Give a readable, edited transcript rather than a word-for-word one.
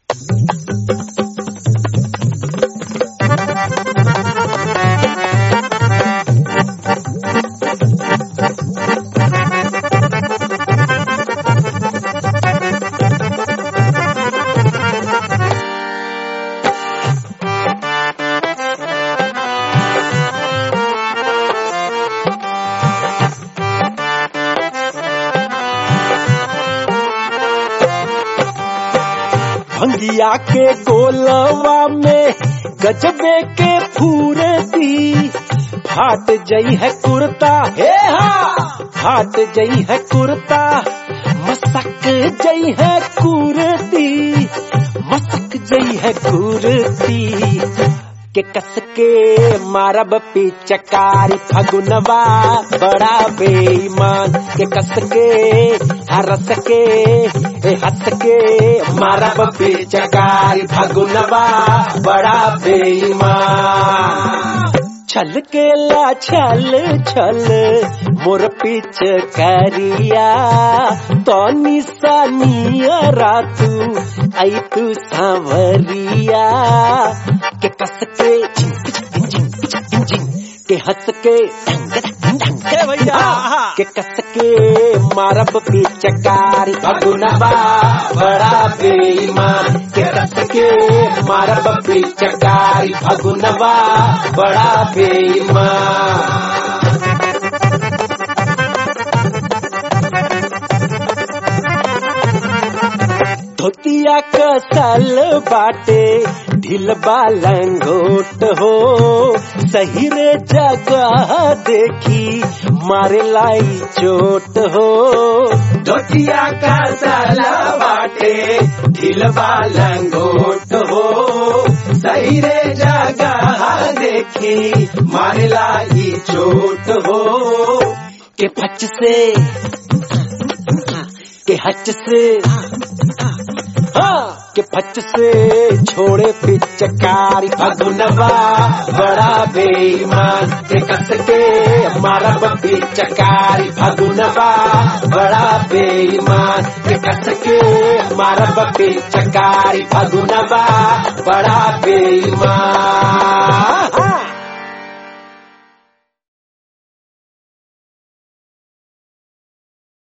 भंगिया के गोलवा में गजबे के फूरती, फाट जई है कुर्ता, हे हा फाट जई है कुर्ता, मसक जई है कुर्ती, मसक जई है कुर्ती के कस के मारब पिचकारी फगुनवा बड़ा बेईमान के कस के हरस के हंस के मारब पिचकारी फगुनवा बड़ा बेईमान। छल के ला छल छल मोर पिचकारिया तो निशानिया रातू आई तू सांवरिया के कस के झिंक झिंक झिंक झिंक के हंस के ढंग भैया के कस के मारब पिचकारी फगुनवा बड़ा बेईमान के कस के मारब पिचकारी फगुनवा बड़ा बेईमान। धोतिया कसल बाटे ढिलबा लंगोट हो, सही रे जगह देखी मारे लाई चोट हो। धोतिया कसल बाटे ढिलबा लंगोट हो, सही रे जगह देखी मारे लाई चोट हो के फच से के हच से के फच से छोड़े पिचकारी फगुनवा बड़ा बेईमान के कस के मारब पिचकारी फगुनवा बड़ा बेईमान के कस के मारब पिचकारी फगुनवा बड़ा बेईमान।